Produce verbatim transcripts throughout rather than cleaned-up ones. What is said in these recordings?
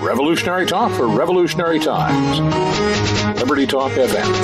Revolutionary talk for revolutionary times. Liberty Talk F M.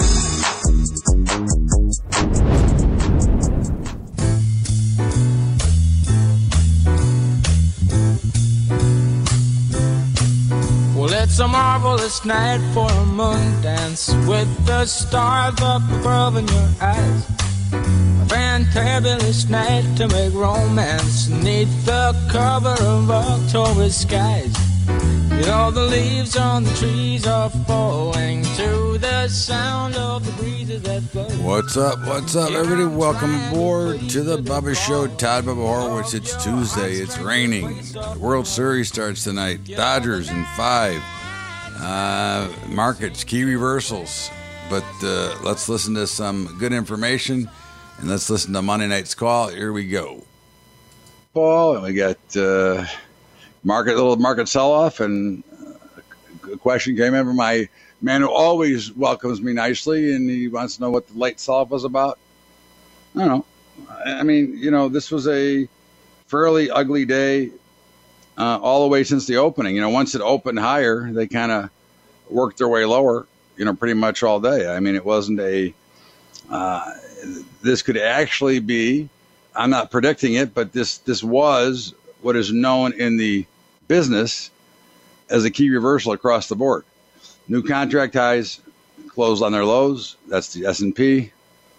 Well, it's a marvelous night for a moon dance with the stars up above in your eyes. A fantabulous night to make romance neath the cover of October skies. You know the leaves on the trees are falling to the sound of the breezes that blow. What's up? What's up, everybody? Welcome aboard to the Bubba Show. Todd Bubba Horowitz. It's Tuesday. It's raining. The World Series starts tonight. Dodgers in five. Uh, markets, key reversals. But uh, let's listen to some good information, and let's listen to Monday night's call. Here we go. Paul, and we got uh, market little market sell-off, and a question came in from my man who always welcomes me nicely, and he wants to know what the late sell-off was about. I don't know. I mean, you know, this was a fairly ugly day uh, all the way since the opening. You know, once it opened higher, they kind of worked their way lower, you know, pretty much all day. I mean, it wasn't a, uh, this could actually be, I'm not predicting it, but this, this was what is known in the business as a key reversal across the board. New contract highs closed on their lows. That's the S and P.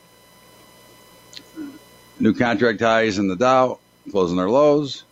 New contract highs in the Dow closed on their lows.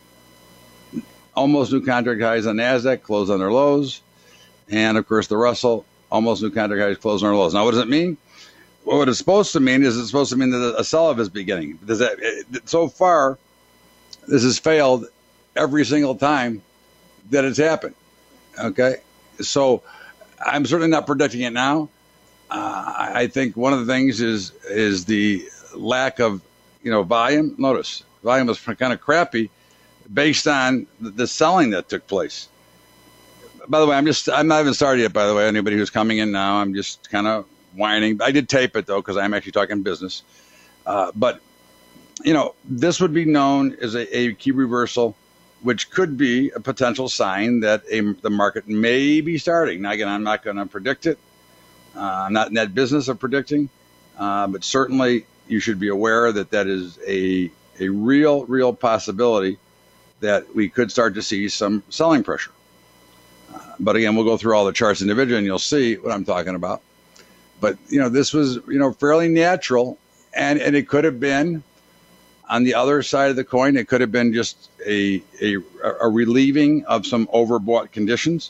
Almost new contract highs on NASDAQ closed on their lows. And, of course, the Russell, almost new contract highs closed on their lows. Now, what does it mean? Well, what it's supposed to mean is it's supposed to mean that a sell-off is beginning. Does that, it, so far, this has failed every single time that it's happened. Okay? So I'm certainly not predicting it now. Uh, I think one of the things is is the lack of, you know, volume. Notice, volume was kind of crappy based on the, the selling that took place. By the way, I'm just, I'm not even started yet, by the way, anybody who's coming in now. I'm just kind of whining. I did tape it, though, because I'm actually talking business. Uh, but, you know, this would be known as a, a key reversal, which could be a potential sign that a, the market may be starting. Now, again, I'm not going to predict it. Uh, I'm not in that business of predicting. Uh, but certainly you should be aware that that is a, a real, real possibility that we could start to see some selling pressure. Uh, but again, we'll go through all the charts individually and you'll see what I'm talking about. But, you know, this was, you know, fairly natural, and, and it could have been on the other side of the coin. It could have been just a, a, a relieving of some overbought conditions.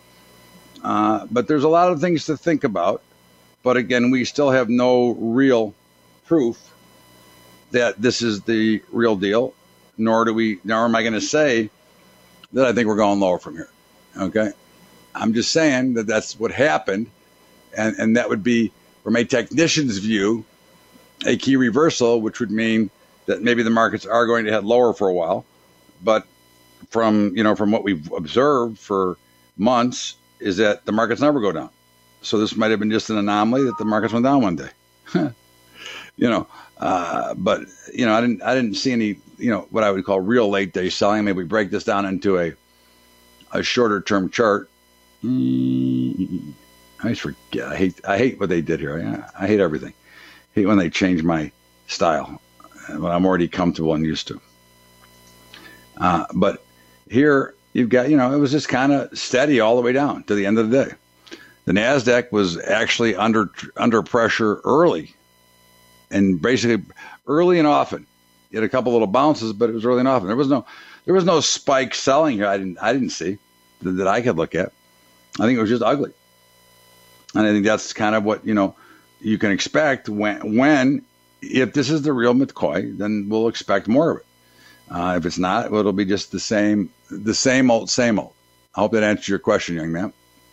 Uh, but there's a lot of things to think about. But again, we still have no real proof that this is the real deal, nor do we, nor am I going to say that I think we're going lower from here. Okay. I'm just saying that that's what happened. And, and that would be, from a technician's view, a key reversal, which would mean that maybe the markets are going to head lower for a while. But from, you know, from what we've observed for months is that the markets never go down. So this might have been just an anomaly that the markets went down one day. you know, uh, but, you know, I didn't, I didn't see any, you know, what I would call real late day selling. Maybe we break this down into a, a shorter term chart. Mm-hmm. I just forget. I hate. I hate what they did here. I, I hate everything. I hate when they change my style, when I'm already comfortable and used to. Uh, but here you've got, you know, it was just kind of steady all the way down to the end of the day. The NASDAQ was actually under under pressure early, and basically early and often. You had a couple little bounces, but it was early and often. There was no there was no spike selling here. I didn't I didn't see that, that I could look at. I think it was just ugly. And I think that's kind of what, you know, you can expect when, when if this is the real McCoy, then we'll expect more of it. Uh, if it's not, it'll be just the same, the same old, same old. I hope that answers your question, young man.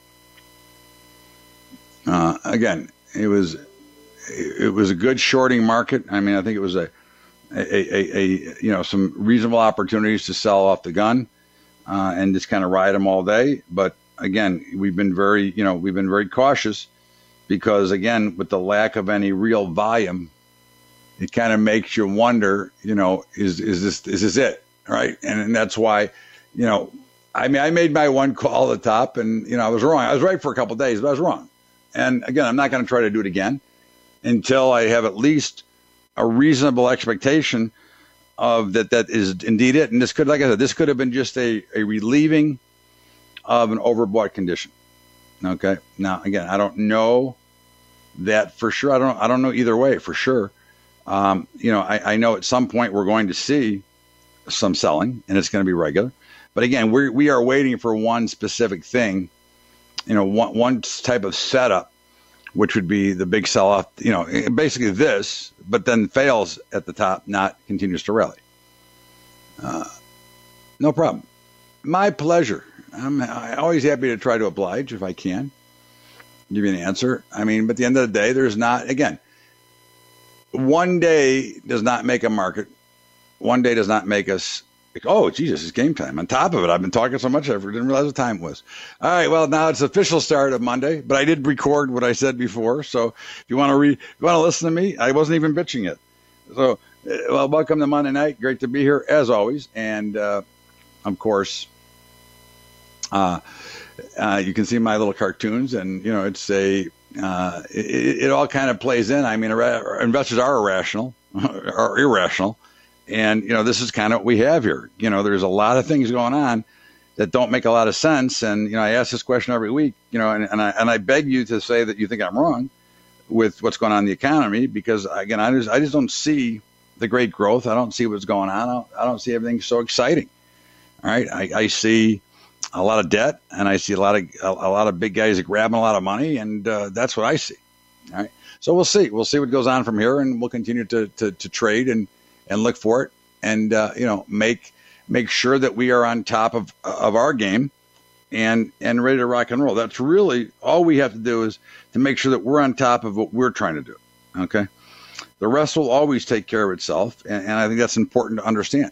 Uh, again, it was, it was a good shorting market. I mean, I think it was a, a, a, a you know, some reasonable opportunities to sell off the gun uh, and just kind of ride them all day. But again, we've been very, you know, we've been very cautious because, again, with the lack of any real volume, it kind of makes you wonder, you know, is is this is this it, right? And, and that's why, you know, I mean, I made my one call at the top, and, you know, I was wrong. I was right for a couple of days, but I was wrong. And again, I'm not going to try to do it again until I have at least a reasonable expectation of that that is indeed it. And this could, like I said, this could have been just a, a relieving of an overbought condition. Okay. Now, again, I don't know that for sure. I don't, I don't know either way for sure. Um, you know, I, I know at some point we're going to see some selling, and it's going to be regular. But again, we we are waiting for one specific thing, you know, one one type of setup, which would be the big sell-off. You know, basically this, but then fails at the top, not continues to rally. Uh, no problem. My pleasure. I'm, I'm always happy to try to oblige if I can. Give you an answer. I mean, but at the end of the day, there's not, again, one day does not make a market. One day does not make us, oh, Jesus, it's game time. On top of it, I've been talking so much, I didn't realize what time it was. All right, well, now it's the official start of Monday, but I did record what I said before. So if you want to read, you want to listen to me, I wasn't even bitching it. So, well, welcome to Monday night. Great to be here, as always. And, uh, of course, uh, uh, you can see my little cartoons, and, you know, it's a, uh, it, it all kind of plays in. I mean, investors are irrational, or irrational. And, you know, this is kind of what we have here. You know, there's a lot of things going on that don't make a lot of sense. And, you know, I ask this question every week, you know, and, and I and I beg you to say that you think I'm wrong with what's going on in the economy, because, again, I just, I just don't see the great growth. I don't see what's going on. I don't, I don't see everything so exciting. All right. I, I see a lot of debt, and I see a lot of a, a lot of big guys grabbing a lot of money, and uh, that's what I see. All right. So we'll see. We'll see what goes on from here, and we'll continue to to, to trade and and look for it, and uh, you know, make make sure that we are on top of of our game, and and ready to rock and roll. That's really all we have to do, is to make sure that we're on top of what we're trying to do. Okay, the rest will always take care of itself, and, and I think that's important to understand.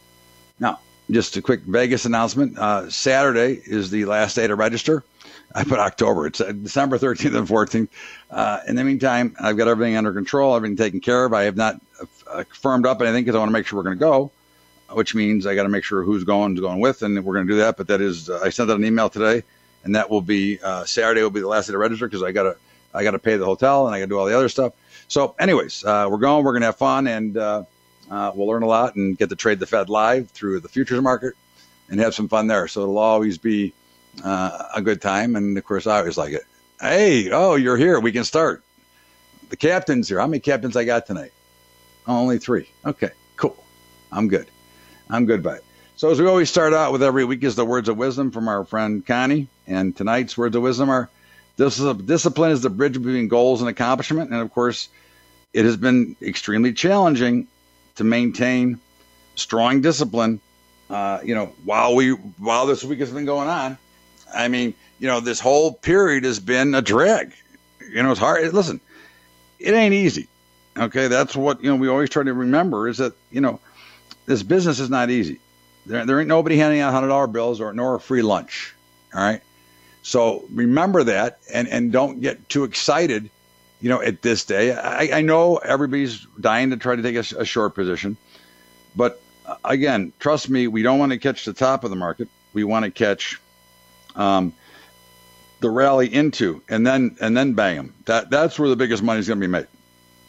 Now, just a quick Vegas announcement: uh, Saturday is the last day to register. I put October. It's December thirteenth and fourteenth. Uh, in the meantime, I've got everything under control, everything taken care of. I have not uh, firmed up anything because I want to make sure we're going to go, which means I got to make sure who's going, who's going with, and we're going to do that. But that is, uh, I sent out an email today, and that will be uh, Saturday will be the last day to register, because I got to I got to pay the hotel, and I got to do all the other stuff. So, anyways, uh, we're going. We're going to have fun, and uh, uh, we'll learn a lot and get to trade the Fed live through the futures market and have some fun there. So it'll always be Uh, a good time, and of course I always like it. Hey, oh, you're here. We can start. The captain's here. How many captains I got tonight? Oh, only three. Okay, cool. I'm good. I'm good by it. So as we always start out with every week is the words of wisdom from our friend Connie, and tonight's words of wisdom are: this is a, discipline is the bridge between goals and accomplishment. And of course, it has been extremely challenging to maintain strong discipline. Uh, you know, while we while this week has been going on. I mean, you know, this whole period has been a drag. You know, it's hard. Listen, it ain't easy. Okay, that's what, you know, we always try to remember, is that, you know, this business is not easy. There, there ain't nobody handing out one hundred dollar bills or nor a free lunch. All right. So remember that, and, and don't get too excited, you know, at this day. I, I know everybody's dying to try to take a, a short position. But again, trust me, we don't want to catch the top of the market. We want to catch Um, the rally into, and then and then bang them. That that's where the biggest money is going to be made.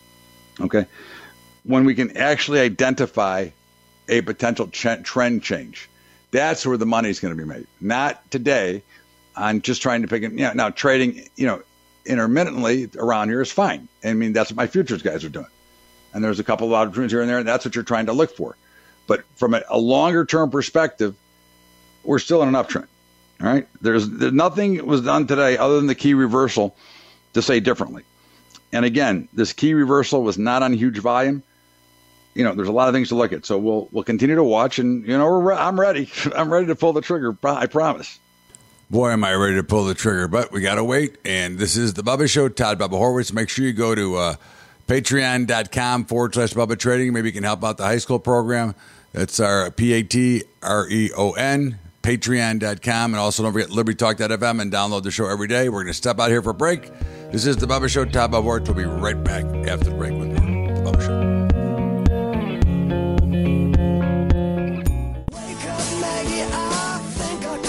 Okay, when we can actually identify a potential ch- trend change, that's where the money is going to be made. Not today on just trying to pick it. You know, now trading, you know, intermittently around here is fine. I mean, that's what my futures guys are doing. And there's a couple of opportunities here and there, and that's what you're trying to look for. But from a, a longer term perspective, we're still in an uptrend. All right. There's, there's nothing was done today other than the key reversal to say differently. And again, this key reversal was not on huge volume. You know, there's a lot of things to look at. So we'll we'll continue to watch, and you know, we're re- I'm ready. I'm ready to pull the trigger. I promise. Boy, am I ready to pull the trigger, but we got to wait. And this is the Bubba Show. Todd Bubba Horwitz. Make sure you go to uh, patreon.com forward slash Bubba Trading. Maybe you can help out the high school program. That's our P A T R E O N. Patreon dot com, and also don't forget Liberty Talk dot F M, and download the show every day. We're going to step out here for a break. This is the Bubba Show. Todd Bubba Horwitz. We'll be right back after the break with more. The Bubba Show. Wake up, Maggie, I think I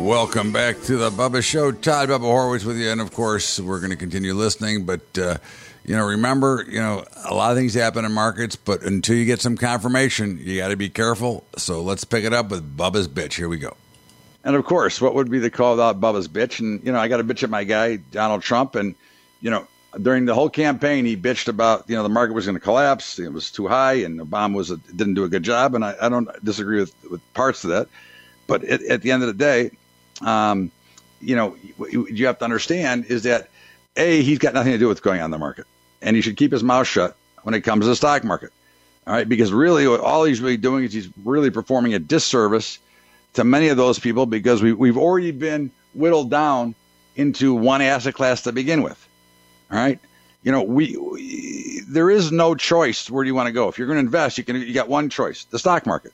Welcome back to the Bubba Show. Todd Bubba Horowitz with you, and of course, we're going to continue listening. But uh, you know, remember, you know, a lot of things happen in markets, but until you get some confirmation, you got to be careful. So let's pick it up with Bubba's bitch. Here we go. And of course, what would be the call without Bubba's bitch? And you know, I got to bitch at my guy Donald Trump, and you know, during the whole campaign, he bitched about, you know, the market was going to collapse. It was too high, and Obama was a, didn't do a good job. And I, I don't disagree with, with parts of that. But at, at the end of the day, um, you know, what you have to understand is that, A, he's got nothing to do with what's going on in the market. And he should keep his mouth shut when it comes to the stock market. All right? Because really, all he's really doing is he's really performing a disservice to many of those people, because we, we've already been whittled down into one asset class to begin with. All right? You know, we, we there is no choice. Where do you want to go? If you're going to invest, you can you got one choice: the stock market.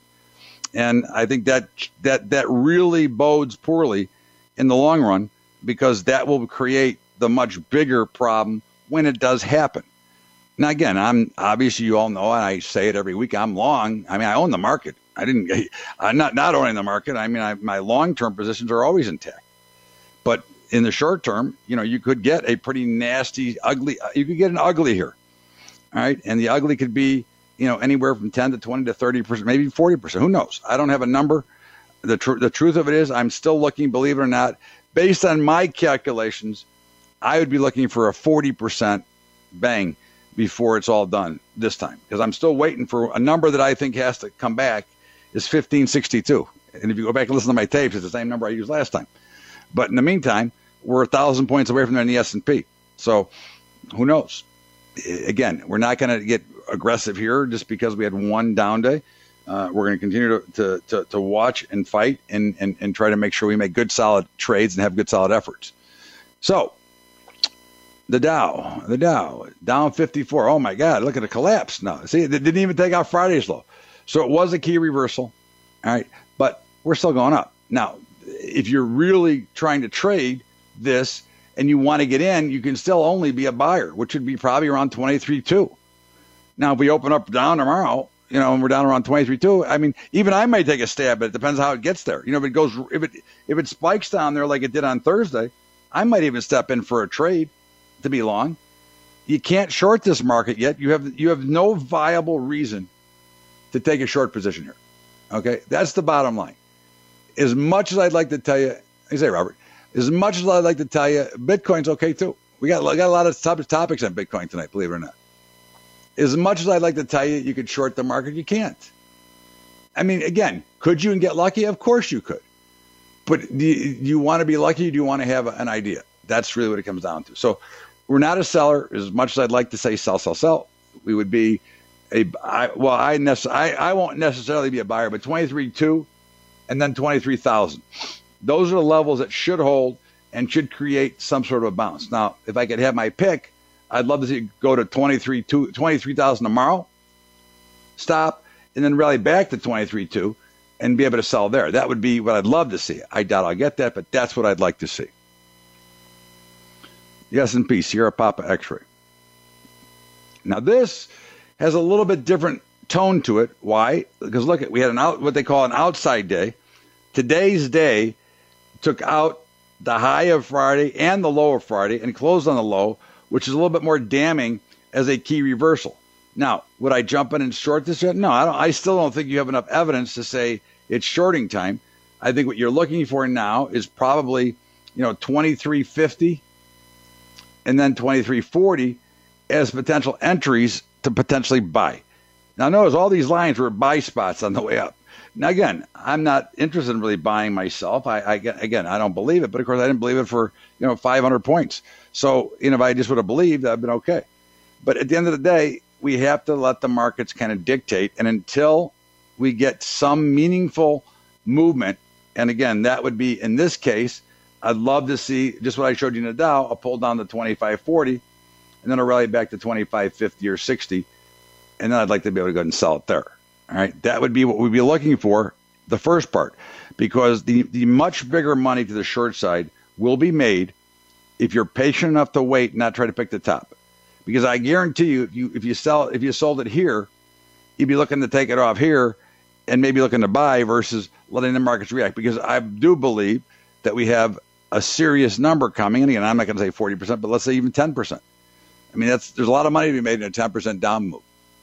And I think that that that really bodes poorly in the long run, because that will create the much bigger problem when it does happen. Now, again, I'm obviously, you all know, and I say it every week, I'm long. I mean, I own the market. I didn't. I'm not not owning the market. I mean, I, my long-term positions are always intact. But in the short term, you know, you could get a pretty nasty, ugly. You could get an ugly here, all right, and the ugly could be, you know, anywhere from ten to twenty to thirty percent, maybe forty percent. Who knows? I don't have a number. The, tr- the truth of it is, I'm still looking, believe it or not, based on my calculations, I would be looking for a forty percent bang before it's all done this time, because I'm still waiting for a number that I think has to come back is fifteen sixty-two. And if you go back and listen to my tapes, it's the same number I used last time. But in the meantime, we're a thousand points away from there in the S and P. So who knows? Again, we're not going to get aggressive here just because we had one down day. Uh, we're going to continue to, to, to watch and fight and, and, and try to make sure we make good, solid trades and have good, solid efforts. So the Dow, the Dow, down fifty-four. Oh, my God, look at the collapse now. See, it didn't even take out Friday's low. So it was a key reversal, all right, but we're still going up. Now, if you're really trying to trade this and you want to get in, you can still only be a buyer, which would be probably around twenty-three two. Now, if we open up down tomorrow, you know, and we're down around twenty-three two, I mean, even I might take a stab, but it depends how it gets there. You know, if it goes, if it if it spikes down there like it did on Thursday, I might even step in for a trade to be long. You can't short this market yet. You have you have no viable reason to take a short position here. Okay, that's the bottom line. As much as I'd like to tell you, I say, Robert, as much as I'd like to tell you, Bitcoin's okay too. We got, we got a lot of top, topics on Bitcoin tonight, believe it or not. As much as I'd like to tell you, you could short the market, you can't. I mean, again, could you and get lucky? Of course you could. But do you, do you want to be lucky, or do you want to have an idea? That's really what it comes down to. So we're not a seller. As much as I'd like to say sell, sell, sell, we would be a, I, well, I, nece- I, I won't necessarily be a buyer, but twenty-three two and then twenty-three thousand. Those are the levels that should hold and should create some sort of a bounce. Now, if I could have my pick, I'd love to see it go to twenty-three thousand tomorrow, stop, and then rally back to twenty-three two and be able to sell there. That would be what I'd love to see. I doubt I'll get that, but that's what I'd like to see. The S and P, Sierra Papa X-ray. Now, this has a little bit different tone to it. Why? Because look, at we had an out, what they call an outside day. Today's day took out the high of Friday and the low of Friday and closed on the low, which is a little bit more damning as a key reversal. Now, would I jump in and short this yet? No, I don't. I still don't think you have enough evidence to say it's shorting time. I think what you're looking for now is probably, you know, twenty-three fifty and then twenty-three forty as potential entries to potentially buy. Now, notice all these lines were buy spots on the way up. Now, again, I'm not interested in really buying myself. I, I again, I don't believe it, but of course, I didn't believe it for, you know, five hundred points. So, you know, if I just would have believed, I'd been okay. But at the end of the day, we have to let the markets kind of dictate. And until we get some meaningful movement, and again, that would be in this case, I'd love to see just what I showed you in the Dow, a pull down to twenty-five forty, and then a rally back to twenty-five fifty or sixty. And then I'd like to be able to go ahead and sell it there. All right, that would be what we'd be looking for, the first part, because the, the much bigger money to the short side will be made if you're patient enough to wait and not try to pick the top. Because I guarantee you, if you if you sell if you sold it here, you'd be looking to take it off here and maybe looking to buy versus letting the markets react. Because I do believe that we have a serious number coming. And again, I'm not going to say forty percent, but let's say even ten percent. I mean, that's there's a lot of money to be made in a ten percent down move.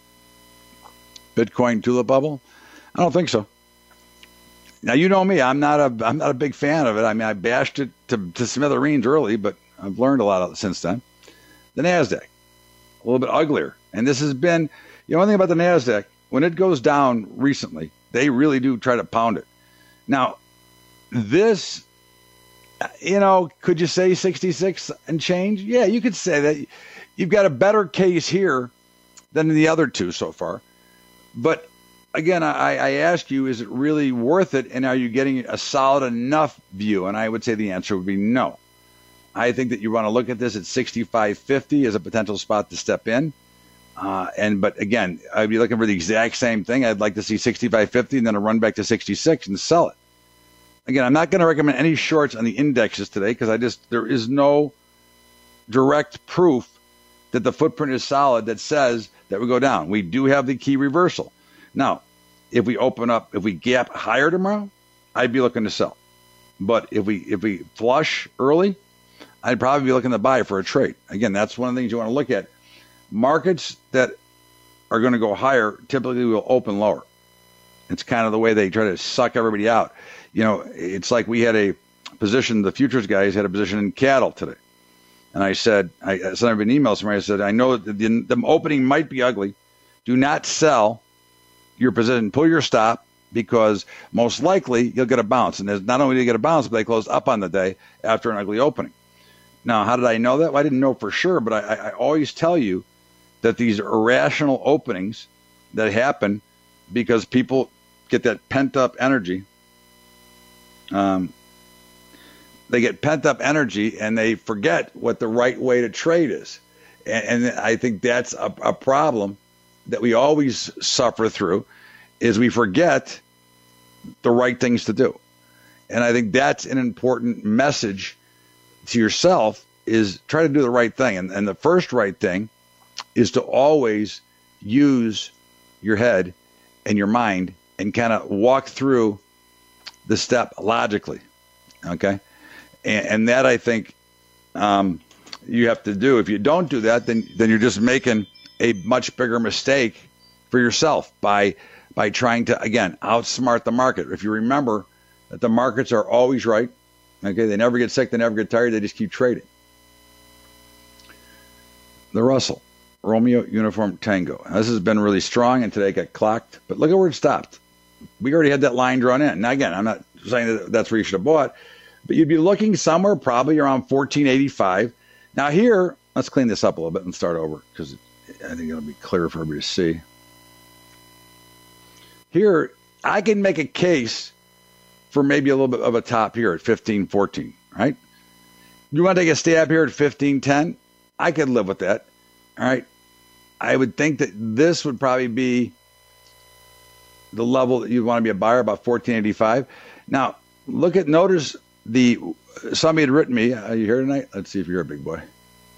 Bitcoin tulip bubble? I don't think so. Now, you know me. I'm not a I'm not a big fan of it. I mean, I bashed it to, to smithereens early, but I've learned a lot of it since then. The NASDAQ, a little bit uglier. And this has been, you know, one thing about the NASDAQ, when it goes down recently, they really do try to pound it. Now, this, you know, could you say sixty-six and change? Yeah, you could say that. You've got a better case here than the other two so far. But again, I, I ask you, is it really worth it? And are you getting a solid enough view? And I would say the answer would be no. I think that you want to look at this at sixty-five fifty as a potential spot to step in. Uh, and but again, I'd be looking for the exact same thing. I'd like to see sixty-five fifty and then a run back to sixty-six and sell it. Again, I'm not going to recommend any shorts on the indexes today because I just there is no direct proof that the footprint is solid that says that we go down. We do have the key reversal. Now, if we open up, if we gap higher tomorrow, I'd be looking to sell. But if we if we flush early, I'd probably be looking to buy for a trade. Again, that's one of the things you want to look at. Markets that are going to go higher typically will open lower. It's kind of the way they try to suck everybody out. You know, it's like we had a position, the futures guys had a position in cattle today. And I said, I sent everybody an email somewhere. I said, I know that the, the opening might be ugly. Do not sell your position. Pull your stop because most likely you'll get a bounce. And there's not only do you get a bounce, but they close up on the day after an ugly opening. Now, how did I know that? Well, I didn't know for sure, but I, I always tell you that these irrational openings that happen because people get that pent-up energy. Um, they get pent-up energy and they forget what the right way to trade is. And, and I think that's a, a problem that we always suffer through is we forget the right things to do. And I think that's an important message to yourself is try to do the right thing. And, and the first right thing is to always use your head and your mind and kind of walk through the step logically. Okay. And, and that I think um, you have to do. If you don't do that, then, then you're just making a much bigger mistake for yourself by, by trying to, again, outsmart the market. If you remember that the markets are always right. Okay. They never get sick. They never get tired. They just keep trading. The Russell. Romeo Uniform Tango. Now, this has been really strong, and today it got clocked. But look at where it stopped. We already had that line drawn in. Now, again, I'm not saying that that's where you should have bought, but you'd be looking somewhere probably around fourteen eighty-five. Now, here, let's clean this up a little bit and start over because I think it'll be clear for everybody to see. Here, I can make a case for maybe a little bit of a top here at fifteen fourteen, right? You want to take a stab here at fifteen ten? I could live with that. All right. I would think that this would probably be the level that you'd want to be a buyer, about fourteen eighty-five. Now, look at, notice the, somebody had written me, are you here tonight? Let's see if you're a big boy.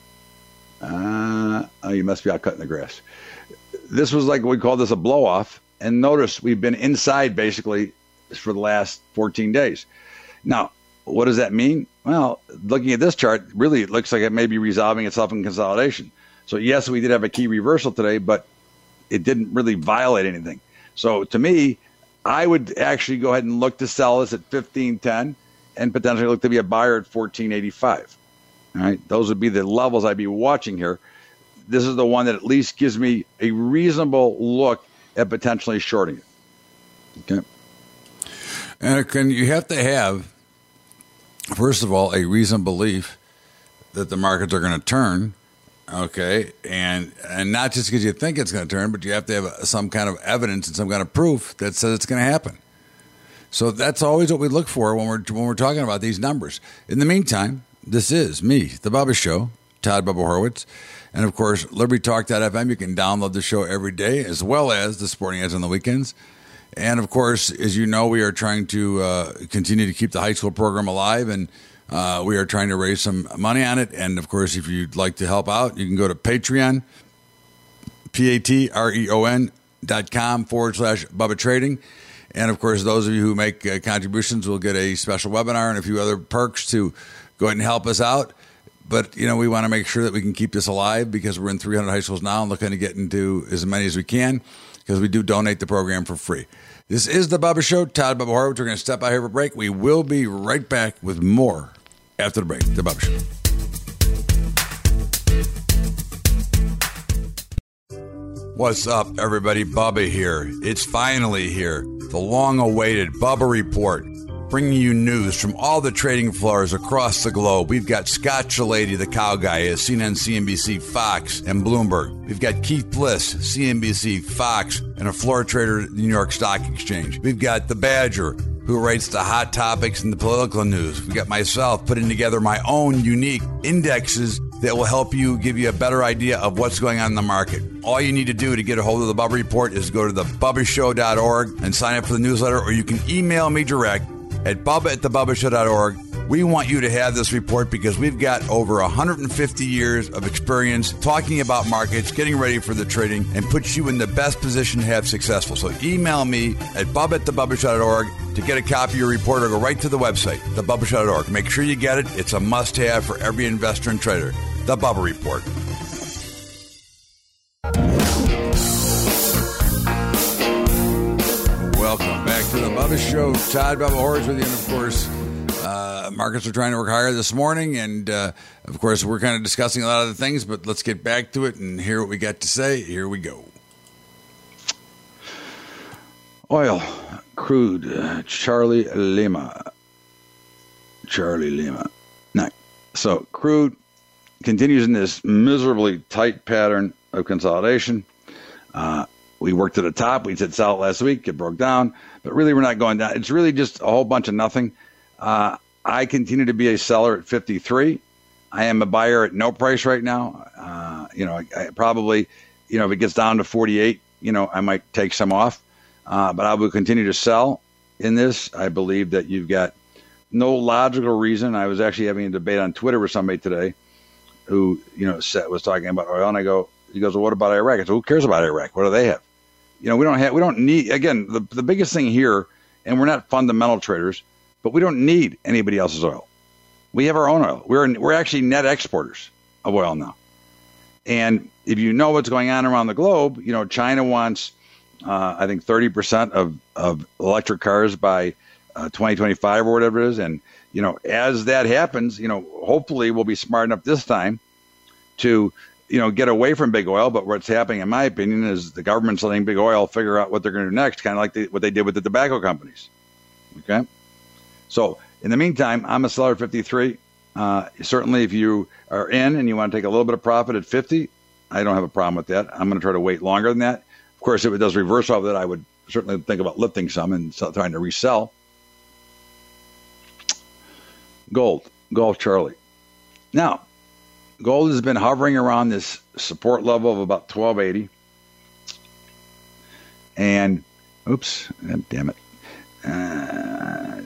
Uh, oh, you must be out cutting the grass. This was like, we call this a blow off. And notice we've been inside basically for the last fourteen days. Now, what does that mean? Well, looking at this chart, really it looks like it may be resolving itself in consolidation. So yes, we did have a key reversal today, but it didn't really violate anything. So to me, I would actually go ahead and look to sell this at fifteen ten and potentially look to be a buyer at fourteen eighty-five. All right, those would be the levels I'd be watching here. This is the one that at least gives me a reasonable look at potentially shorting it. Okay. And can you have to have, first of all, a reasonable belief that the markets are going to turn. Okay, and and not just because you think it's going to turn, but you have to have a, some kind of evidence and some kind of proof that says it's going to happen. So that's always what we look for when we're when we're talking about these numbers. In the meantime, this is me, the Bubba Show, Todd Bubba Horwitz, and of course, Liberty Talk dot f m. You can download the show every day, as well as the Sporting Edge on the weekends. And of course, as you know, we are trying to uh, continue to keep the high school program alive, and Uh, we are trying to raise some money on it. And, of course, if you'd like to help out, you can go to Patreon, P A T R E O N dot com forward slash Bubba Trading. And, of course, those of you who make uh, contributions will get a special webinar and a few other perks to go ahead and help us out. But, you know, we want to make sure that we can keep this alive because we're in three hundred high schools now and looking to get into as many as we can because we do donate the program for free. This is The Bubba Show. Todd Bubba Horowitz. We're going to step out here for a break. We will be right back with more after the break. The Bubba Show. What's up, everybody? Bubba here. It's finally here. The long-awaited Bubba Report, bringing you news from all the trading floors across the globe. We've got Scott Chilady, the cow guy, at C N N, C N B C, Fox, and Bloomberg. We've got Keith Bliss, C N B C, Fox, and a floor trader at the New York Stock Exchange. We've got the Badger, who rates the hot topics in the political news. We've got myself putting together my own unique indexes that will help you, give you a better idea of what's going on in the market. All you need to do to get a hold of the Bubba Report is go to the bubba show dot org and sign up for the newsletter, or you can email me direct at bubba at the bubba show dot org. We want you to have this report because we've got over one hundred fifty years of experience talking about markets, getting ready for the trading, and puts you in the best position to have successful. So email me at bubba at the bubba show dot org to get a copy of your report, or go right to the website, the bubba show dot org. Make sure you get it. It's a must-have for every investor and trader. The Bubba Report. Welcome back to the Bubba Show. Todd Bubba Horowitz with you, and of course, uh, markets are trying to work higher this morning, and uh, of course, we're kind of discussing a lot of the things, but let's get back to it and hear what we got to say. Here we go. Oil, crude, uh, Charlie Lima. Charlie Lima. Nice. So, crude continues in this miserably tight pattern of consolidation. Uh, we worked to the top. We said sell it last week. It broke down. But really, we're not going down. It's really just a whole bunch of nothing. Uh, I continue to be a seller at fifty-three. I am a buyer at no price right now. Uh, you know, I, I probably, you know, if it gets down to forty-eight, you know, I might take some off. Uh, but I will continue to sell in this. I believe that you've got no logical reason. I was actually having a debate on Twitter with somebody today who, you know, was talking about oil, and I go, he goes, well, what about Iraq? I said, who cares about Iraq? What do they have? You know, we don't have, we don't need, again, the, the biggest thing here, and we're not fundamental traders, but we don't need anybody else's oil. We have our own oil. We're, we're actually net exporters of oil now. And if you know what's going on around the globe, you know, China wants, uh, I think, thirty percent of, of electric cars by uh, twenty twenty-five or whatever it is. And, you know, as that happens, you know, hopefully we'll be smart enough this time to, you know, get away from big oil. But what's happening, in my opinion, is the government's letting big oil figure out what they're going to do next, kind of like the, what they did with the tobacco companies. Okay. So in the meantime, I'm a seller at fifty-three. Uh, certainly, if you are in and you want to take a little bit of profit at fifty, I don't have a problem with that. I'm going to try to wait longer than that. Of course, if it does reverse off that, I would certainly think about lifting some and trying to resell. Gold, Golf Charlie. Now, gold has been hovering around this support level of about twelve eighty. And, oops, damn it. Uh,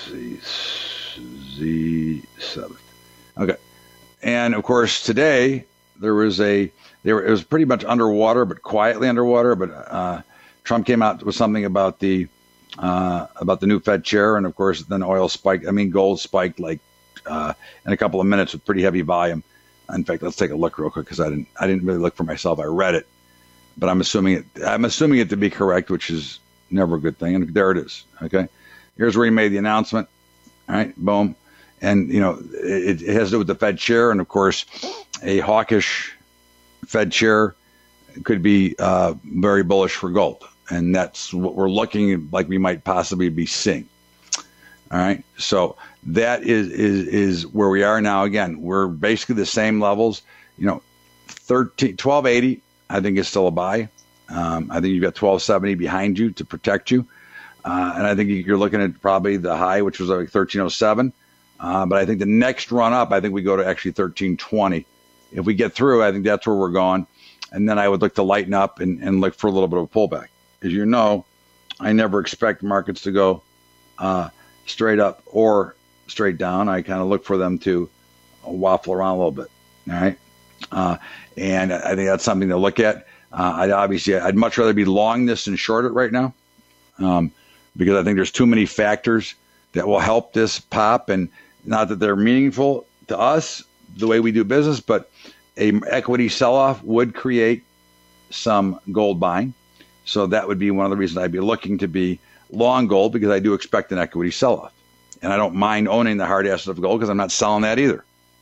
Z seven. Okay. And, of course, today there was a, they were, it was pretty much underwater, but quietly underwater. But uh, Trump came out with something about the, uh, about the new Fed chair. And, of course, then oil spiked. I mean, gold spiked like uh, in a couple of minutes with pretty heavy volume. In fact, let's take a look real quick because I didn't, I didn't really look for myself. I read it, but I'm assuming it, I'm assuming it to be correct, which is never a good thing. And there it is. Okay. Here's where he made the announcement. All right. Boom. And, you know, it, it has to do with the Fed chair. And, of course, a hawkish Fed chair could be uh, very bullish for gold. And that's what we're looking like we might possibly be seeing. All right. So that is, is, is where we are now. Again, we're basically the same levels. You know, thirteen, twelve eighty, I think is still a buy. Um, I think you've got twelve seventy behind you to protect you. Uh, and I think you're looking at probably the high, which was like thirteen oh seven. Uh, but I think the next run up, I think we go to actually thirteen twenty. If we get through, I think that's where we're going. And then I would look to lighten up and, and look for a little bit of a pullback. As you know, I never expect markets to go uh, straight up or straight down. I kind of look for them to waffle around a little bit. All right. Uh, and I think that's something to look at. Uh, I'd obviously, I'd much rather be long this than short it right now. Um, because I think there's too many factors that will help this pop, and not that they're meaningful to us, the way we do business, but a equity sell-off would create some gold buying. So that would be one of the reasons I'd be looking to be long gold, because I do expect an equity sell-off. And I don't mind owning the hard asset of gold because I'm not selling that either.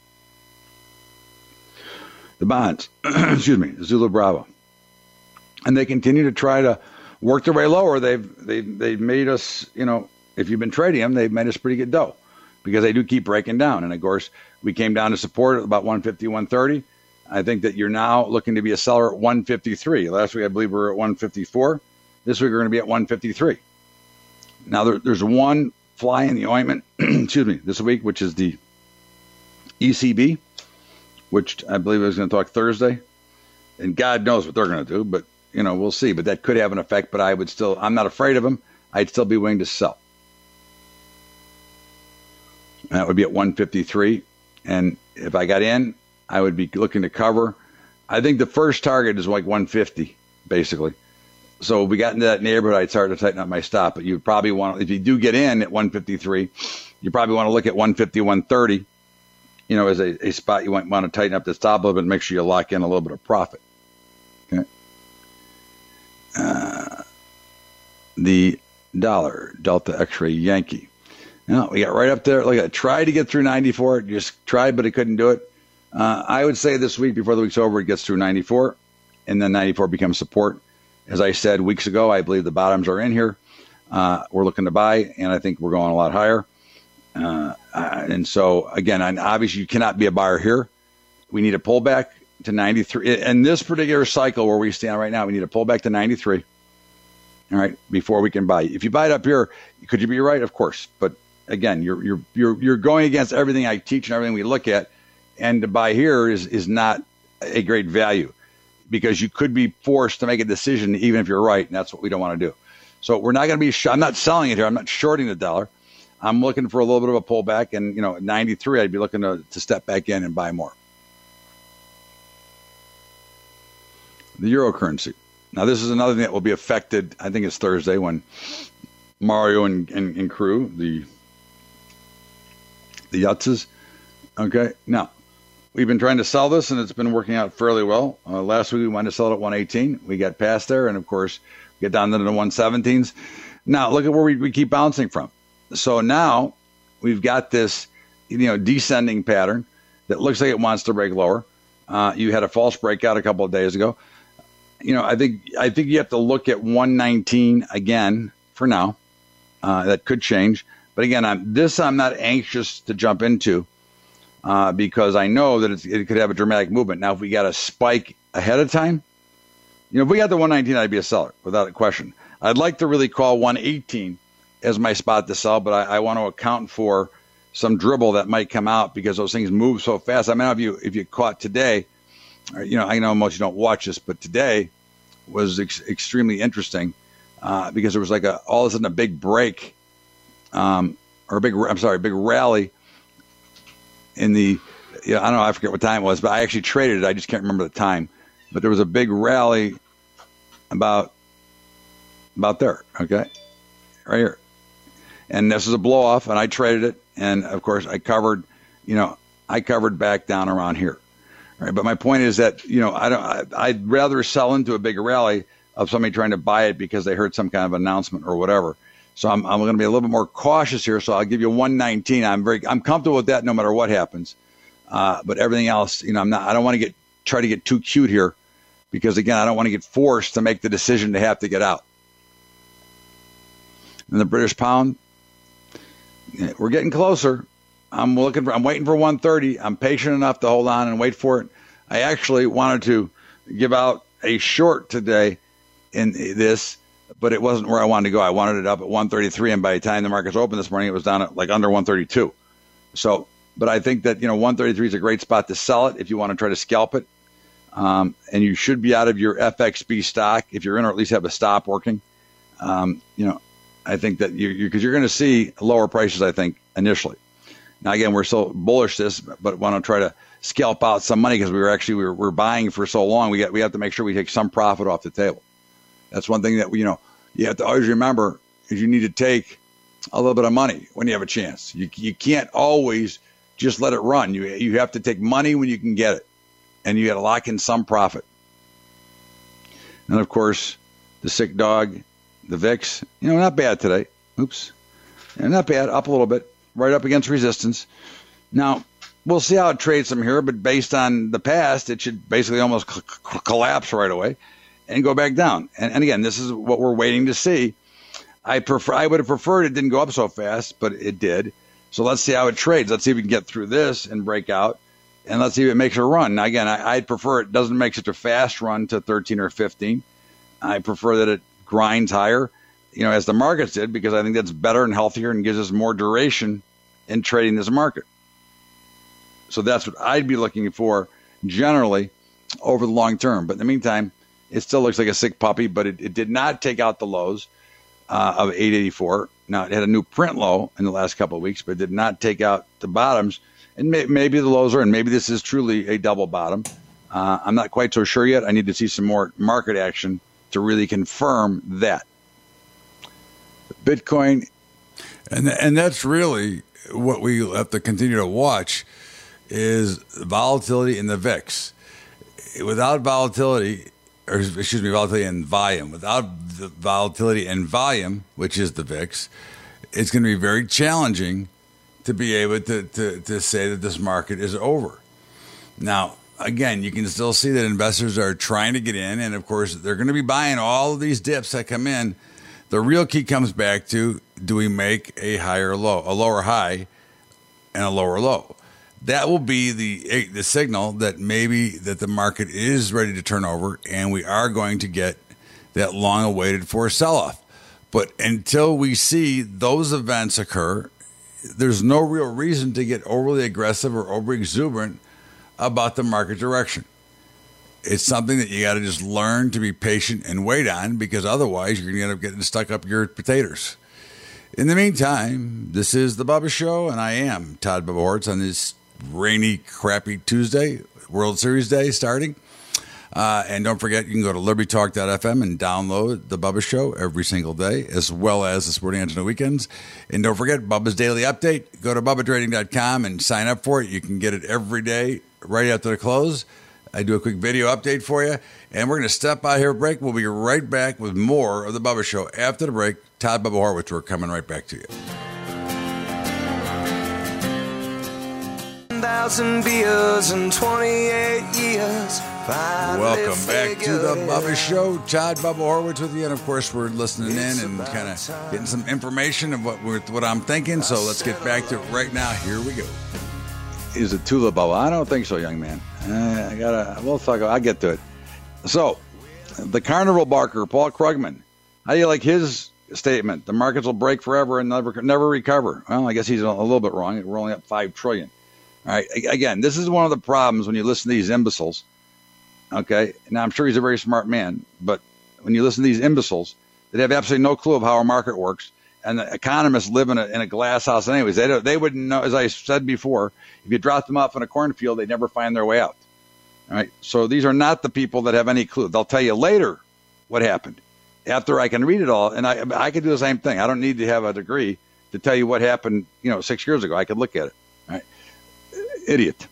The bonds, excuse me, Zulu Bravo. And they continue to try to work their way lower. They've, they've, they've made us, you know, if you've been trading them, they've made us pretty good dough, because they do keep breaking down. And of course, we came down to support at about one fifty, one thirty. I think that you're now looking to be a seller at one fifty-three. Last week, I believe we were at one fifty-four. This week, we're going to be at one fifty-three. Now, there, there's one fly in the ointment, excuse me, this week, which is the E C B, which I believe I was going to talk Thursday. And God knows what they're going to do, but, you know, we'll see. But that could have an effect, but I would still, I'm not afraid of them. I'd still be willing to sell. And that would be at one fifty-three. And if I got in, I would be looking to cover. I think the first target is like one fifty, basically. So if we got into that neighborhood, I'd start to tighten up my stop. But you'd probably want, if you do get in at one fifty-three, you probably want to look at one fifty, one thirty, you know, as a, a spot you might want to tighten up the stop a little bit and make sure you lock in a little bit of profit. Okay. Uh, the dollar, Delta X-ray Yankee. Now, we got right up there. Like I tried to get through ninety-four. Just tried, but I couldn't do it. Uh, I would say this week, before the week's over, it gets through ninety-four, and then ninety-four becomes support. As I said weeks ago, I believe the bottoms are in here. Uh, we're looking to buy, and I think we're going a lot higher. Uh, and so, again, I, obviously you cannot be a buyer here. We need a pullback to ninety-three. In this particular cycle where we stand right now, we need a pullback to ninety-three, all right, before we can buy. If you buy it up here, could you be right? Of course. But, again, you're you're you're you're going against everything I teach and everything we look at. And to buy here is, is not a great value, because you could be forced to make a decision even if you're right, and that's what we don't want to do. So we're not going to be sh- – I'm not selling it here. I'm not shorting the dollar. I'm looking for a little bit of a pullback, and, you know, at ninety-three, I'd be looking to, to step back in and buy more. The euro currency. Now, this is another thing that will be affected. I think it's Thursday when Mario and, and, and crew, the, the Yutzes, okay, now – we've been trying to sell this, and it's been working out fairly well. Uh, last week, we wanted to sell it at one eighteen. We got past there, and, of course, we get down to the one seventeens. Now, look at where we, we keep bouncing from. So now we've got this, you know, descending pattern that looks like it wants to break lower. Uh, you had a false breakout a couple of days ago. You know, I think I think you have to look at one nineteen again for now. Uh, that could change. But, again, I'm, this I'm not anxious to jump into. Uh, because I know that it's, it could have a dramatic movement. Now, if we got a spike ahead of time, you know, if we got the one nineteen, I'd be a seller without a question. I'd like to really call one eighteen as my spot to sell, but I, I want to account for some dribble that might come out because those things move so fast. I mean, if you if you caught today, or, you know, I know most of you don't watch this, but today was ex- extremely interesting uh, because there was like a all of a sudden a big break, um, or a big I'm sorry, a big rally. In the, you know, I don't know, I forget what time it was, but I actually traded it. I just can't remember the time. But there was a big rally about, about there, okay? Right here. And this is a blow off, and I traded it. And, of course, I covered, you know, I covered back down around here. All right? But my point is that, you know, I don't, I, I'd rather sell into a big rally of somebody trying to buy it because they heard some kind of announcement or whatever. So I'm, I'm going to be a little bit more cautious here. So I'll give you one nineteen. I'm very, I'm comfortable with that no matter what happens. Uh, but everything else, you know, I'm not, I don't want to get, try to get too cute here because again, I don't want to get forced to make the decision to have to get out. And the British pound, we're getting closer. I'm looking for, I'm waiting for one thirty. I'm patient enough to hold on and wait for it. I actually wanted to give out a short today in this, but it wasn't where I wanted to go. I wanted it up at one thirty-three, and by the time the markets opened this morning, it was down at like under one thirty-two. So, but I think that, you know, one thirty-three is a great spot to sell it if you want to try to scalp it. Um, and you should be out of your F X B stock if you're in, or at least have a stop working. Um, you know, I think that you, you, because you're going to see lower prices, I think, initially. Now, again, we're so bullish this, but want to try to scalp out some money because we were actually, we were, we were buying for so long. We got, we have to make sure we take some profit off the table. That's one thing that we, you know, you have to always remember is you need to take a little bit of money when you have a chance. You you can't always just let it run. You you have to take money when you can get it, and you got to lock in some profit. And of course, the sick dog, the V I X, you know, not bad today. Oops, yeah, not bad, up a little bit, right up against resistance. Now we'll see how it trades from here, but based on the past, it should basically almost c- c- collapse right away and go back down. And, and again, this is what we're waiting to see. I prefer. I would have preferred it didn't go up so fast, but it did. So let's see how it trades. Let's see if we can get through this and break out, and let's see if it makes a run. Now, again, I, I'd prefer it doesn't make such a fast run to thirteen or fifteen. I prefer that it grinds higher, you know, as the markets did, because I think that's better and healthier and gives us more duration in trading this market. So that's what I'd be looking for generally over the long term. But in the meantime, it still looks like a sick puppy, but it, it did not take out the lows uh, of eight eighty-four. Now, it had a new print low in the last couple of weeks, but did not take out the bottoms. And may, maybe the lows are, and maybe this is truly a double bottom. Uh, I'm not quite so sure yet. I need to see some more market action to really confirm that. Bitcoin. And and that's really what we have to continue to watch is volatility in the V I X. Without volatility, or excuse me, volatility and volume. Without the volatility and volume, which is the V I X, it's going to be very challenging to be able to, to, to say that this market is over. Now, again, you can still see that investors are trying to get in, and of course, they're going to be buying all of these dips that come in. The real key comes back to, do we make a higher low, a lower high and a lower low? That will be the the signal that maybe that the market is ready to turn over, and we are going to get that long-awaited for sell-off. But until we see those events occur, there's no real reason to get overly aggressive or over-exuberant about the market direction. It's something that you got to just learn to be patient and wait on, because otherwise you're going to end up getting stuck up your potatoes. In the meantime, this is the Bubba Show, and I am Todd Bubba Hortz on this rainy, crappy Tuesday, World Series Day starting. Uh, and don't forget, you can go to liberty talk dot f m and download the Bubba Show every single day, as well as the Sporting Edge on the weekends. And don't forget, Bubba's Daily Update. Go to bubba trading dot com and sign up for it. You can get it every day right after the close. I do a quick video update for you. And we're going to step out here break. We'll be right back with more of the Bubba Show after the break. Todd Bubba Horwitz, we're coming right back to you. Thousand beers and twenty-eight years. Welcome back to the Bubba Show. Todd Bubba Horwitz with you, and of course we're listening in and kind of getting some information of what we're, what I'm thinking. So let's get back to it right now. Here we go. Is it Tula Bubba? I don't think so, young man. Uh, I gotta. We'll talk. I'll get to it. So, the carnival barker, Paul Krugman. How do you like his statement? The markets will break forever and never never recover. Well, I guess he's a little bit wrong. We're only up five trillion. All right. Again, this is one of the problems when you listen to these imbeciles. Okay. Now, I'm sure he's a very smart man, but when you listen to these imbeciles that have absolutely no clue of how our market works, and the economists live in a, in a glass house anyways, they don't, they wouldn't know, as I said before, if you dropped them off in a cornfield, they'd never find their way out. All right. So these are not the people that have any clue. They'll tell you later what happened after I can read it all. And I, I could do the same thing. I don't need to have a degree to tell you what happened, you know, six years ago. I could look at it. All right. Idiot.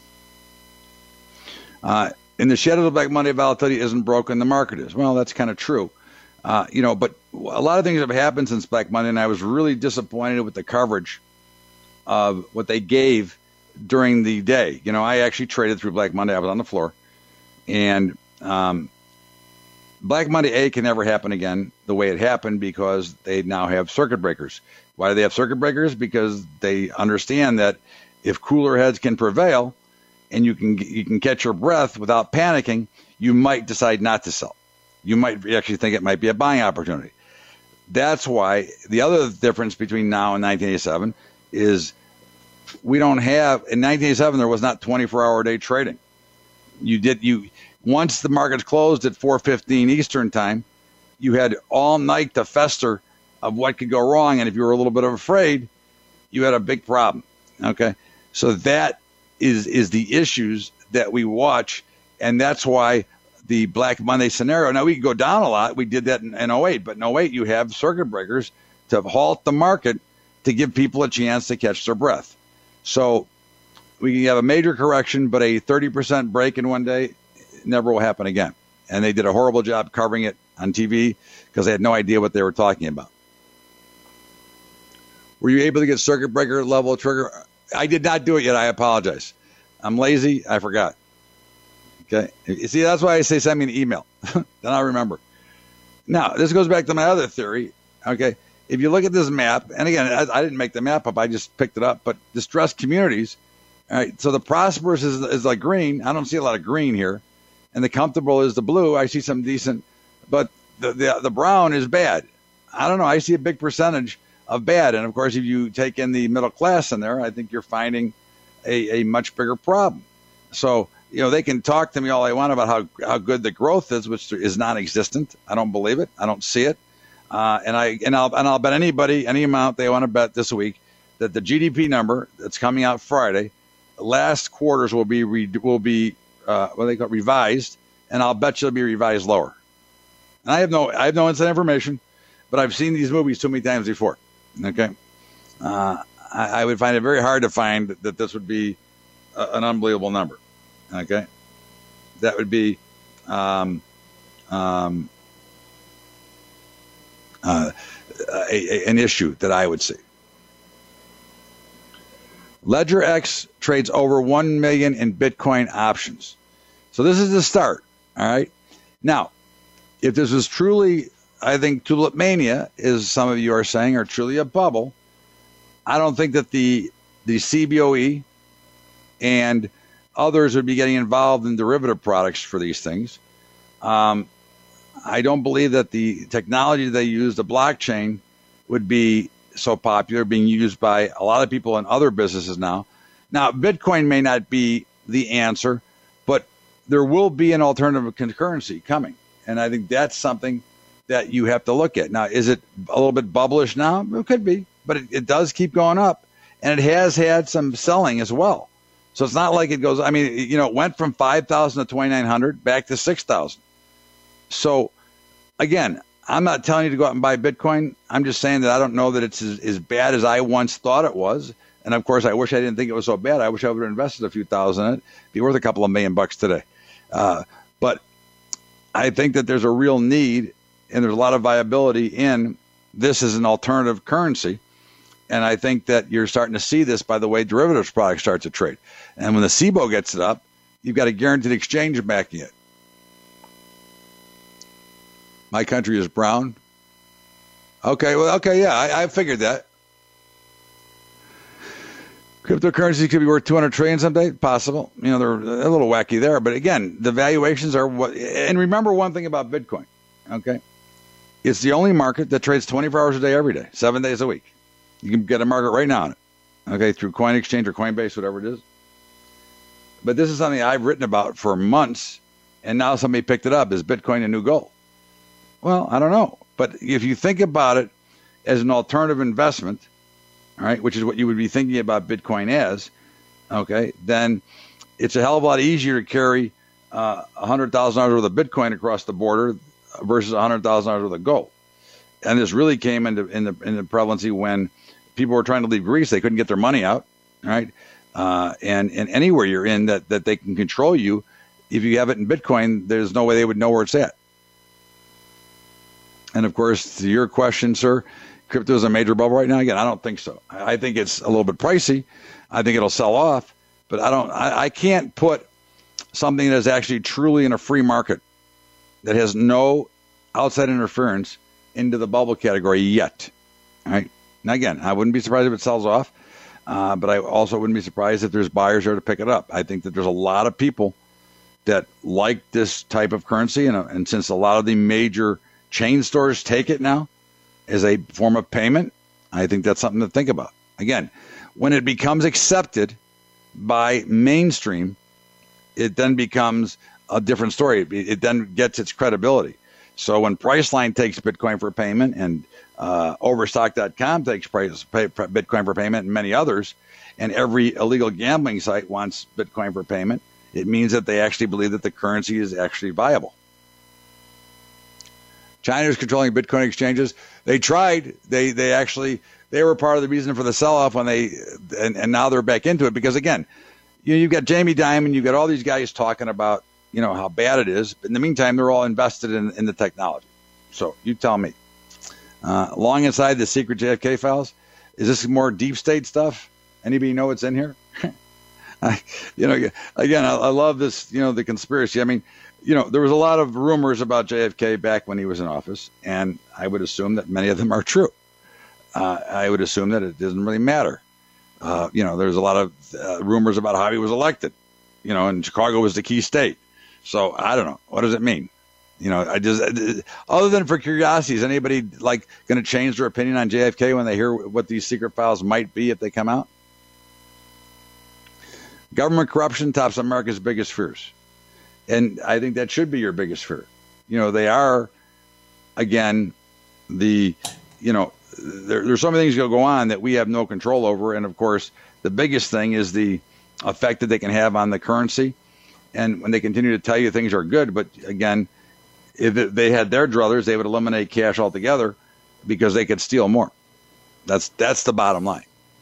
Uh, in the shadow of Black Monday, volatility isn't broken. The market is. Well, that's kind of true. Uh, you know, but a lot of things have happened since Black Monday, and I was really disappointed with the coverage of what they gave during the day. You know, I actually traded through Black Monday. I was on the floor. And um, Black Monday A can never happen again the way it happened, because they now have circuit breakers. Why do they have circuit breakers? Because they understand that if cooler heads can prevail and you can you can catch your breath without panicking, you might decide not to sell. You might actually think it might be a buying opportunity. That's why the other difference between now and nineteen eighty-seven is we don't have, in nineteen eighty-seven, there was not twenty-four hour a day trading. You did, you, once the markets closed at four fifteen Eastern time, you had all night to fester of what could go wrong. And if you were a little bit afraid, you had a big problem. Okay. So that is, is the issues that we watch. And that's why the Black Monday scenario, now we could go down a lot. We did that in, in oh eight, but in oh eight, you have circuit breakers to halt the market to give people a chance to catch their breath. So we can have a major correction, but a thirty percent break in one day never will happen again. And they did a horrible job covering it on T V because they had no idea what they were talking about. Were you able to get circuit breaker level trigger? I did not do it yet. I apologize. I'm lazy. I forgot. Okay. You see, that's why I say send me an email. Then I'll remember. Now, this goes back to my other theory. Okay. If you look at this map, and again, I, I didn't make the map up. I just picked it up. But distressed communities. All right. So the prosperous is, is like green. I don't see a lot of green here. And the comfortable is the blue. I see some decent. But the, the, the brown is bad. I don't know. I see a big percentage of bad. And of course, if you take in the middle class in there, I think you're finding a, a much bigger problem. So, you know, they can talk to me all they want about how, how good the growth is, which is non-existent. I don't believe it. I don't see it. Uh, and I and I'll and I'll bet anybody any amount they want to bet this week that the G D P number that's coming out Friday, last quarters will be re, will be uh, what they call revised, and I'll bet you it'll be revised lower. And I have no I have no inside information, but I've seen these movies too many times before. Okay, uh, I, I would find it very hard to find that this would be a, an unbelievable number. Okay, that would be um, um, uh, a, a, an issue that I would see. LedgerX trades over one million in Bitcoin options. So this is the start. All right. Now, if this was truly, I think Tulip Mania, as some of you are saying, are truly a bubble. I don't think that the the C B O E and others would be getting involved in derivative products for these things. Um, I don't believe that the technology they use, the blockchain, would be so popular, being used by a lot of people in other businesses now. Now, Bitcoin may not be the answer, but there will be an alternative currency coming. And I think that's something that you have to look at. Now, is it a little bit bubblish now? It could be, but it, it does keep going up. And it has had some selling as well. So it's not like it goes, I mean, you know, it went from five thousand to twenty-nine hundred back to six thousand. So again, I'm not telling you to go out and buy Bitcoin. I'm just saying that I don't know that it's as, as bad as I once thought it was. And of course, I wish I didn't think it was so bad. I wish I would have invested a few thousand in it. It'd be worth a couple of million bucks today. Uh, but I think that there's a real need and there's a lot of viability in this as an alternative currency. And I think that you're starting to see this by the way derivatives products start to trade. And when the C B O gets it up, you've got a guaranteed exchange backing it. My country is brown. Okay, well, okay, yeah, I, I figured that. Cryptocurrencies could be worth two hundred trillion someday. Possible. You know, they're a little wacky there. But again, the valuations are what. And remember one thing about Bitcoin, okay? It's the only market that trades twenty-four hours a day, every day, seven days a week. You can get a market right now on it, okay, through Coin Exchange or Coinbase, whatever it is. But this is something I've written about for months, and now somebody picked it up. Is Bitcoin a new gold? Well, I don't know. But if you think about it as an alternative investment, all right, which is what you would be thinking about Bitcoin as, okay, then it's a hell of a lot easier to carry uh, one hundred thousand dollars worth of Bitcoin across the border versus one hundred thousand dollars worth of gold. And this really came into, into, into prevalency when people were trying to leave Greece. They couldn't get their money out, right? Uh, and, and anywhere you're in that, that they can control you, if you have it in Bitcoin, there's no way they would know where it's at. And of course, to your question, sir, crypto is a major bubble right now. Again, I don't think so. I think it's a little bit pricey. I think it'll sell off, but I don't. I, I can't put something that is actually truly in a free market that has no outside interference into the bubble category yet. All right. Now, again, I wouldn't be surprised if it sells off, uh, but I also wouldn't be surprised if there's buyers there to pick it up. I think that there's a lot of people that like this type of currency, and, and since a lot of the major chain stores take it now as a form of payment, I think that's something to think about. Again, when it becomes accepted by mainstream, it then becomes a different story. It, it then gets its credibility. So when Priceline takes Bitcoin for payment and uh, Overstock dot com takes price, pay, Bitcoin for payment and many others, and every illegal gambling site wants Bitcoin for payment, it means that they actually believe that the currency is actually viable. China is controlling Bitcoin exchanges. They tried. They they actually they were part of the reason for the sell-off when they and, and now they're back into it because again, you know, you've got Jamie Dimon, you've got all these guys talking about you know how bad it is. But in the meantime, they're all invested in, in the technology. So you tell me. Uh, along inside the secret J F K files, is this more deep state stuff? Anybody know what's in here? I, you know, again, I, I love this. You know, the conspiracy. I mean. You know, there was a lot of rumors about J F K back when he was in office, and I would assume that many of them are true. Uh, I would assume that it doesn't really matter. Uh, you know, there's a lot of uh, rumors about how he was elected, you know, and Chicago was the key state. So I don't know. What does it mean? You know, I just, other than for curiosity, is anybody like going to change their opinion on J F K when they hear what these secret files might be if they come out? Government corruption tops America's biggest fears. And I think that should be your biggest fear. You know, they are, again, the, you know, there, there's so many things that go on that we have no control over. And, of course, the biggest thing is the effect that they can have on the currency. And when they continue to tell you things are good, but, again, if they had their druthers, they would eliminate cash altogether because they could steal more. That's that's the bottom line.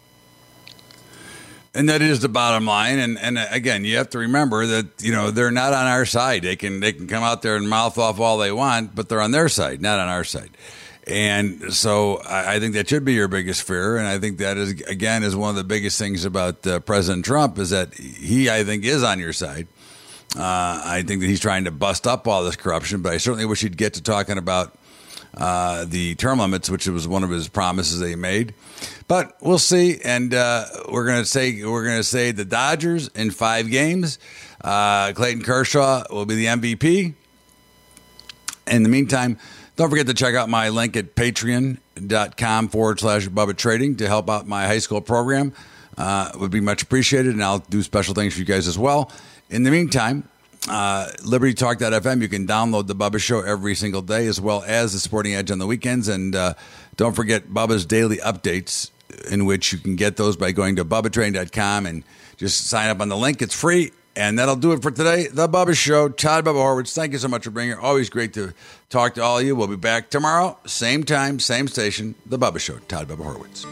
And that is the bottom line. And and again, you have to remember that, you know, they're not on our side. They can they can come out there and mouth off all they want, but they're on their side, not on our side. And so I, I think that should be your biggest fear. And I think that is, again, is one of the biggest things about uh, President Trump is that he, I think, is on your side. Uh, I think that he's trying to bust up all this corruption, but I certainly wish he'd get to talking about uh, the term limits, which was one of his promises that he made. But we'll see, and uh, we're gonna say we're gonna say the Dodgers in five games. Uh, Clayton Kershaw will be the M V P. In the meantime, don't forget to check out my link at patreon.com forward slash Bubba Trading to help out my high school program. Uh, it would be much appreciated, and I'll do special things for you guys as well. In the meantime, uh, Liberty Talk dot F M, you can download the Bubba Show every single day, as well as the Sporting Edge on the weekends. And uh, don't forget Bubba's daily updates, in which you can get those by going to Bubba Trading dot com and just sign up on the link. It's free. And that'll do it for today. The Bubba Show. Todd Bubba Horwitz, thank you so much for being here. Always great to talk to all of you. We'll be back tomorrow, same time, same station. The Bubba Show. Todd Bubba Horwitz.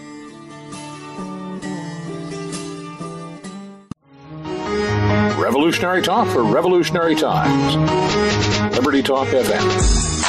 Revolutionary talk for revolutionary times. Liberty Talk F M.